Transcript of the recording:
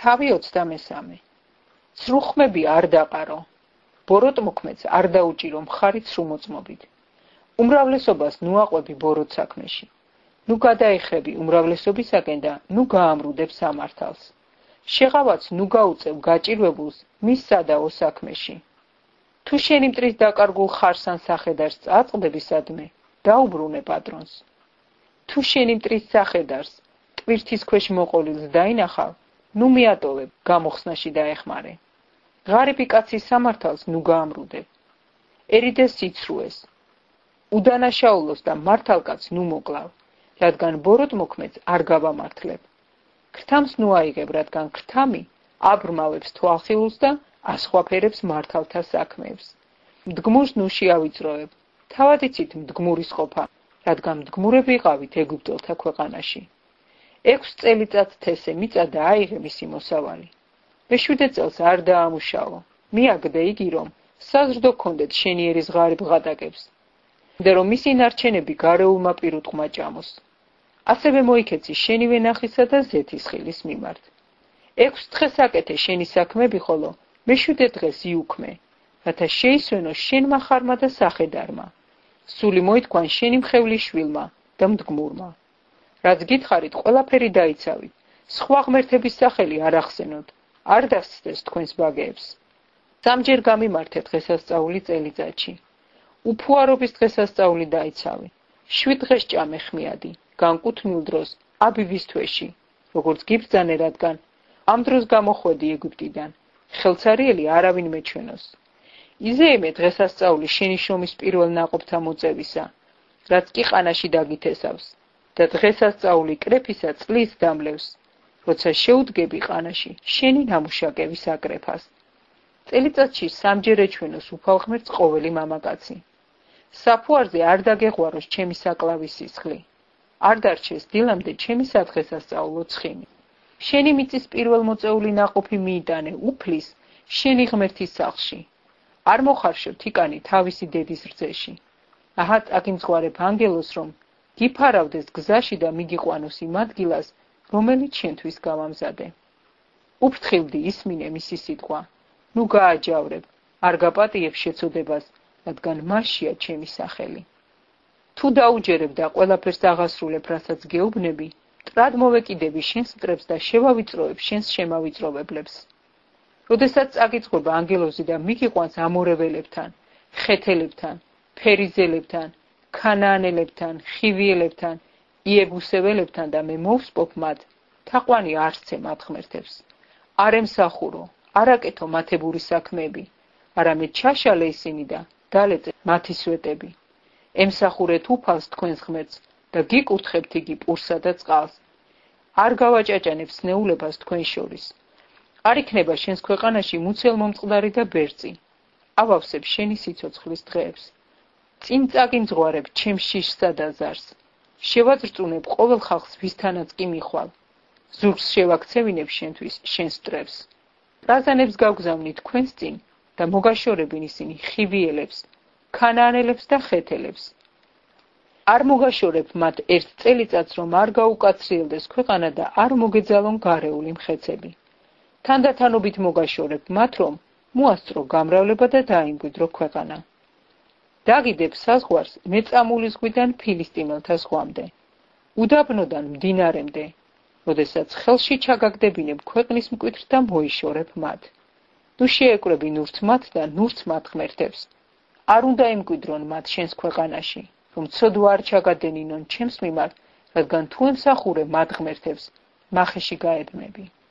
თავი 23. ცრუხმები არ დაყარო. ბოროტმოქმედს არ დაუჭირო მხარი ცრუმოწმობით. უმრავლესობას ნუ აყვები ბოროტ საქმეში. ნუ გადაეხრები უმრავლესობისაკენ და ნუ გაამრუდებ სამართალს. შეღავაც ნუ გაუწევ გაჭირვებულს მის სადაო საქმეში. თუ შენი მტრის დაკარგულ ხარს ან სახედარს წაწყდებისადმე, დაუბრუნე პატრონს. თუ შენი მტრის სახედარს ტვირთის ქვეშ მოყოლილს დაინახავ, ნუ მიატოვებ, გამოხსნაში დაეხმარე. ღარიბი კაცის სამართალს ნუ გაამრუდებ. ერიდეს სიცრუეს. უდანაშაულოს და მართალკაც ნუ მოკლავ, რადგან ბოროტმოქმედს არ გავამართლებ. ქრთამს ნუ აიღებ, რადგან ქრთამი აბრმავებს თვალხილულს და ასხვაფერებს მართალთა საქმეებს. მდგმურს ნუ შეავიწროებ, თავად იცით მდგმურის ყოფა, რადგან მდგმურები იყავით ეგვიპტელთა ქვეყანაში. 6 წელიწად თესე მიწა და აიღე მისი მოსავალი. მე-7 წელს არ დაამუშავო. მიაგდე იგი, რომ საზრდო გქონდეთ შენიერის ღარიბ ღატაკებს და რომ მისი ნარჩენები გარეულმა პირუტყვმა ჭამოს. ასევე მოიქეცი შენი ვენახისა და ზეთისხილის მიმართ. 6 დღეს აკეთე შენი საქმები, ხოლო მე-7 დღეს იუქმე, რათა შეისვენო შენმა ხარმა და სახედარმა. სული მოითქვან შენი მხევლის შვილმა და მდგმურმა. რაც გითხარით, ყველაფერი დაიცავით, სხვა ღმერთების სახელი არ ახსენოთ, არ დასცდეს თქვენს ბაგეებს. 3 გამიმართე დღესასწაული წელიწადში. უფუარობის დღესასწაული დაიცავი. 7 დღეს ჭამე ხმიადი, განკუთვნილ დროს აბივის თვეში, როგორც გიბრძანე, რადგან ამ დროს გამოხვედი ეგვიპტიდან, ხელცარიელი არავინ მეჩვენოს. იზეიმე დღესასწაული შენი შრომის პირველ ნაყოფთა მოწევისა, რაც კი ყანაში დაგითესავს, და დღესასწაული კრეფისა წყლის დამლევს, როცა შეუდგები ყანაში შენი ნამუშაკების აკრეფას. წელიწადში 3 ეჩვენოს უფალ ღმერთს ყოველი მამაკაცი. საფუარზე არ დაგეღვაროს ჩემი საკლავის სისხლი. არ დარჩეს დილამდე ჩემი სადღესასწაულო ცხიმი. შენი მიწის პირველ მოწეული ნაყოფი მიიტანე უფლის შენი ღმერთის სახლში. არ მოხარშო თიკანი თავისი დედის რძეში. აჰა წაგიმძღვარებ ანგელოს, რომ გიფარავდეს გზაში და მიგიყვანოს იმ ადგილას, რომელიც შენთვის გავამზადე. უფრთხილდი ისმინე მისი სიტყვა. ნუ გააჯავრებ, არ გაპატიებ შეცოდებას, რადგან მასშია ჩემი სახელი. თუ დაუჯერებ და ყველაფერს აღასრულებ, რასაც გეუბნები, მტრად მოვეკიდები შენს მტრებს და შევავიწროებ შენს შემავიწროვებლებს. როდესაც წაგიწყობა ანგელოზი და მიგიყვანს ამორეველებთან, ხეთელებთან, ფერიზელებთან, ქანაანელებთან, ხივიელებთან, იებუსეველებთან და მე მოვსპობ მათ, თაყვანი არცე მათ ღმერთებს. არ ემსახურო, არ აკეთო მათებური საქმეები, არამედ ჩაშალე ისინი და დალეწე მათი სვეტები. ემსახურეთ უფალს თქვენს ღმერთს და გიკურთხებთ იგი პურსა და წყალს. არ გავაჭაჭანებ სნეულებას თქვენ შორის. არ იქნება შენს ქვეყანაში მუცელმომწყდარი და ბერწი. ავავსებ შენი სიცოცხლის დღეებს. წინ წაგიმძღვარებ ჩემს შიშსა და ზარს. შევაწრწუნებ ყოველ ხალხს, ვისთანაც კი მიხვალ. ზურგს შევაქცევინებ შენთვის შენს მტრებს. პრაზანებს გავგზავნი თქვენს წინ და მოგაშორებინ ისინი ხივიელებს, ქანაანელებს და ხეთელებს. არ მოგაშორებ მათ ერთ წელიწადს, რომ არ გაუკაცრიელდეს ქვეყანა და არ მოგეძალონ გარეული მხეცები. თანდათანობით მოგაშორებ მათ, რომ მოასწრო გამრავლება და დაიმკვიდრო ქვეყანა. დაგიდებ საზღვარს მეწამული ზღვიდან ფილისტიმელთა ზღვამდე, უდაბნოდან მდინარემდე, როდესაც ხელში ჩაგაგდებინებ ქვეყნის მკვეთრს და მოიშორებ მათ. ნუ შეეკვრები ნურთ მათ და ნურთ მათ ღმერთებს. არ უნდა ემკვიდრონ მათ შენს ქვეყანაში, რომ ცოდვა არ ჩაგადენინონ ჩემს მიმართ, რადგან თუ ემსახურე მათ ღმერთებს, მახეში გაედმები.